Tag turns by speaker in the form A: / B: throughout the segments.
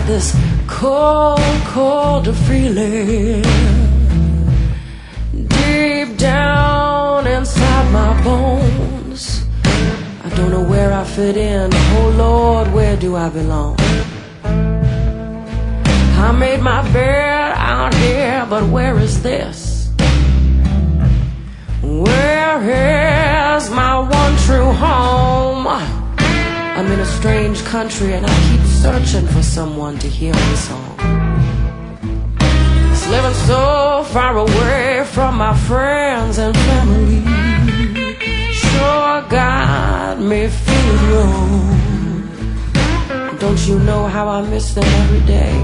A: got this cold, cold feeling deep down inside my bones. I don't know where I fit in. Oh Lord, where do I belong? I made my bed out here, but where is this? Where is my one true home? I'm in a strange country and I keep searching for someone to hear my song. It's living so far away from my friends and family sure got me feeling wrong. Don't you know how I miss them every day?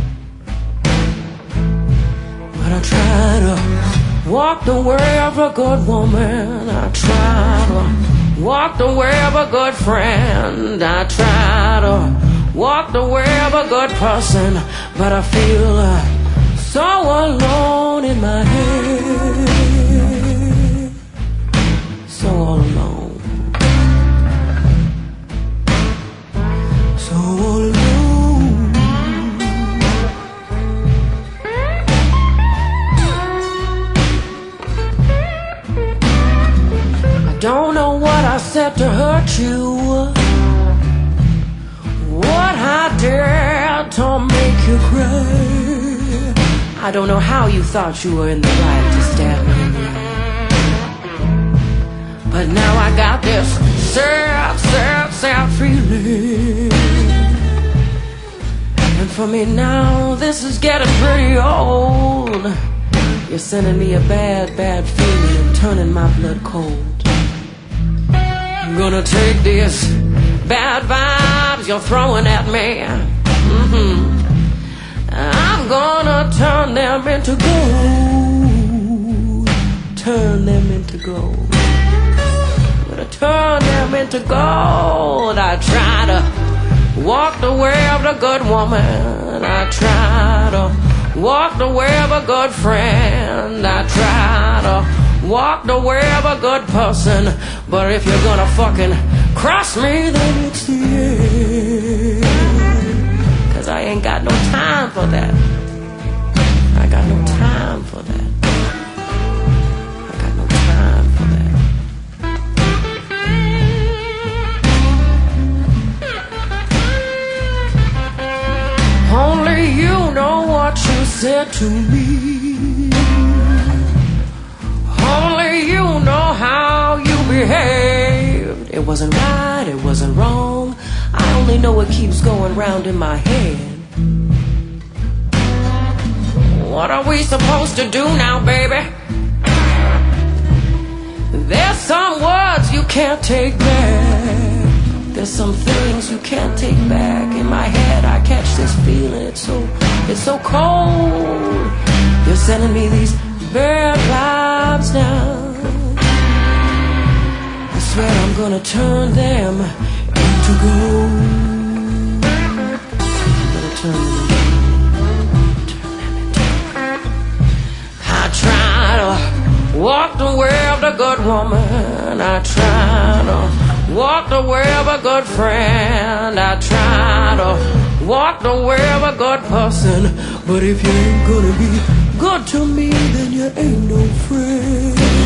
A: But I try to walk the way of a good woman. I try to walk the way of a good friend. I try to walk the way of a good person, but I feel so alone in my head. So all alone. So all alone. Don't know what I said to hurt you, what I did to make you cry. I don't know how you thought you were in the right to stab me in the eye. But now I got this sad, sad, sad feeling. And for me now, this is getting pretty old. You're sending me a bad, bad feeling and turning my blood cold. I'm gonna take these bad vibes you're throwing at me. I'm gonna turn them into gold. Turn them into gold. I'm gonna turn them into gold. I try to walk the way of the good woman. I try to walk the way of a good friend. I try to walk the way of a good person. But if you're gonna fucking cross me, then it's the end. 'Cause I ain't got no time for that. I got no time for that. I got no time for that. Only you know what you said to me. Only you know how you behaved. It wasn't right, it wasn't wrong. I only know what keeps going round in my head. What are we supposed to do now, baby? There's some words you can't take back. There's some things you can't take back. In my head I catch this feeling. It's so cold. You're sending me these bad vibes now. I swear I'm gonna turn them into gold. I'm gonna turn them into gold. I try to walk the way of the good woman. I try to walk the way of a good friend. I try to walk the way of a good person. But if you ain't gonna be good to me, then you ain't no friend.